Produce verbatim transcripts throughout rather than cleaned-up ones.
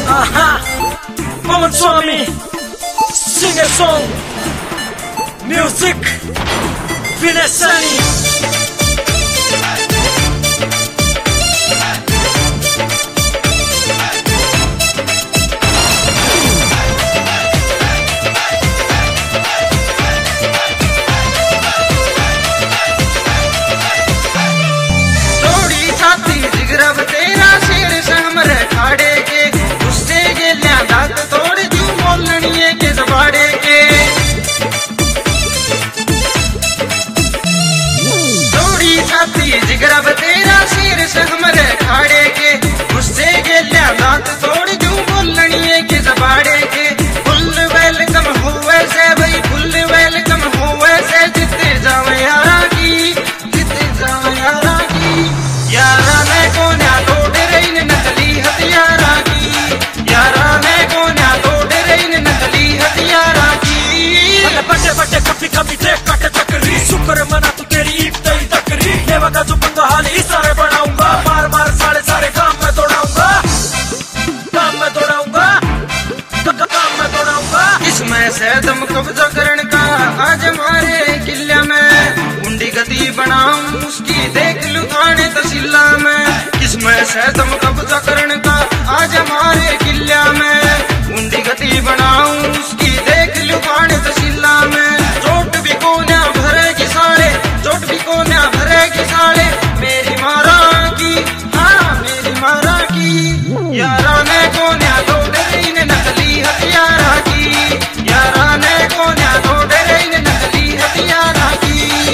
Aha, Pawan Swami, sing a song, music, Vinasani. जिगरा तेरा शेर से हमरे खाड़े के गुस्से के लिया दांत तोड़ दूं बोलनिए के जबाड़े के फुल वेलकम हुए से भाई फुल वेलकम हुए से जितने जाओ यारा की जितने जाओ यारा की यारा ने कोन्या तोड़ रही ने नकली हथियारा की यारा ने कोन्या तोड़ रही ने नकली हथियारा की बटे बटे कभी कभी देख कट चक्री शुक्र मना तू तेरी ईद तई तकरी लेवा का जो पंगा हाल इशारे बनाऊंगा बार बार सारे सारे काम में दौड़ाऊंगा काम में दौड़ाऊंगा काम में दौड़ाऊंगा इसमें से दम कब्जा करने का आज हमारे किले में उंडी गति बनाऊं उसकी देख लू थाने तहसीला में इसमें से दम कब्जा करने का आज हमारे किले में उंडी गति बनाऊं उसकी देख लू थाने तहसीला में चोट भी कोन्या भरेगी साले चोट भी कोन्या भरेगी साले मेरी मारा की हाँ मेरी मारा की यारा ने कोन्या तोड़ रही ने नकली हथियारा की यारा ने कोन्या तोड़ रही ने नकली हथियारा की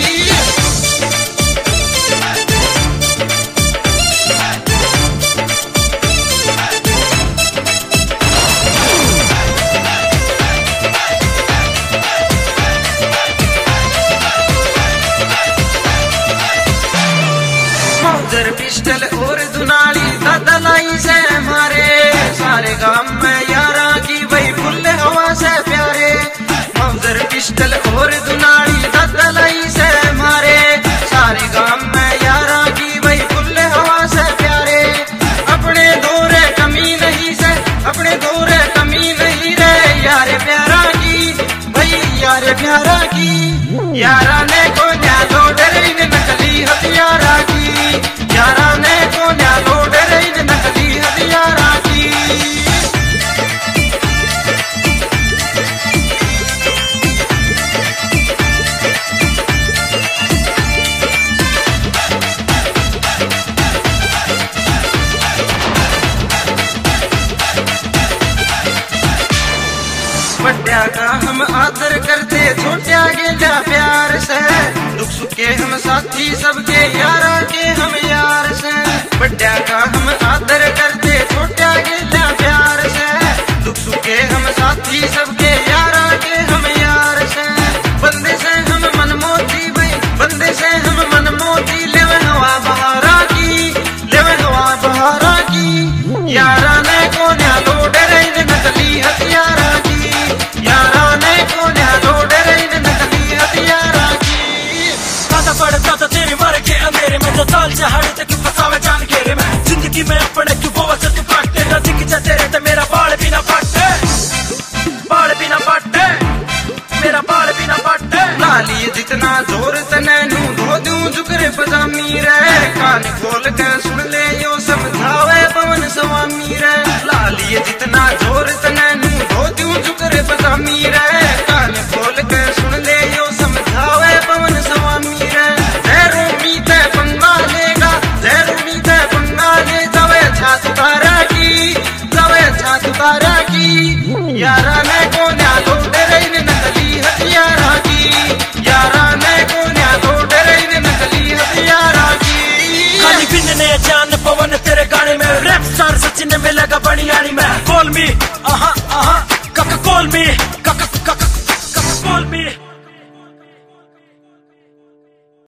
मौजर पिस्टल और दुनाली दलाई से हमारे सारे गांव में यारा की वही फुल हवा से प्यारे मौजर पिस्टल और दुनाली दलाई से हमारे सारे गांव में यारा की वही फुल हवा से प्यारे अपने दौरे कमी नहीं से अपने दौरे कमी नहीं रे यार प्यारा की वही यार प्यारा की यारा ने कोन्या तोड़ रही ने नकली हथियारा की यारा ने कोन्या तोड़ रही ने नकली हथियारा की बड्या का हम आदर करते छोट्या गेला प्यार से दुख सुख के हम साथी सबके यारा के हम यार से बड्या का हम आदर करते छोट्या गेला प्यार से दुख सुख के हम साथी सबके यारा के हम यार से बंदे से हम मन मोती भाई बंदे से हम मन मोती लेवे हवा बहारा की लेवे हवा बहारा की यारा ने कोन्या तोड़ रही ने नकली हथियारा की यारा ने कोन्या तोड़ रही ने नकली हथियारा की ज्यादा पड़ ज्यादा तेरे मारे के अंधेरे में जो चाल चढ़े तक फसावे जान घेरे में जिंदगी में अपने क्यों वो वचन तू काटते ना दिख जा तेरे ते मेरा बाल भी ना फटे बाल भी ना फटे मेरा बाल भी ना फटे लाली जितना जोर तने नू धो दूं जुगरे पजामी रे कान खोल के सुन ले यो समझावे पवन स्वामी रे लाली जितना जोर तने नू धो दूं जुगरे पजामी रे कान खोल के सुन ले यो समझावे पवन स्वामी रे जैरो मीते पंगा लेगा जैरो मीते पंगा ले जावे छात तारा की जावे छात तारा की यारा ने कोन्या तोड़ रही ने नकली हथियारा की यारा ने कोन्या तोड़ रही ने नकली हथियारा की खाली बिन ने जान पवन तेरे गाने में रैप स्टार सचिन में लगा बड़ी यारी में कॉल मी आहा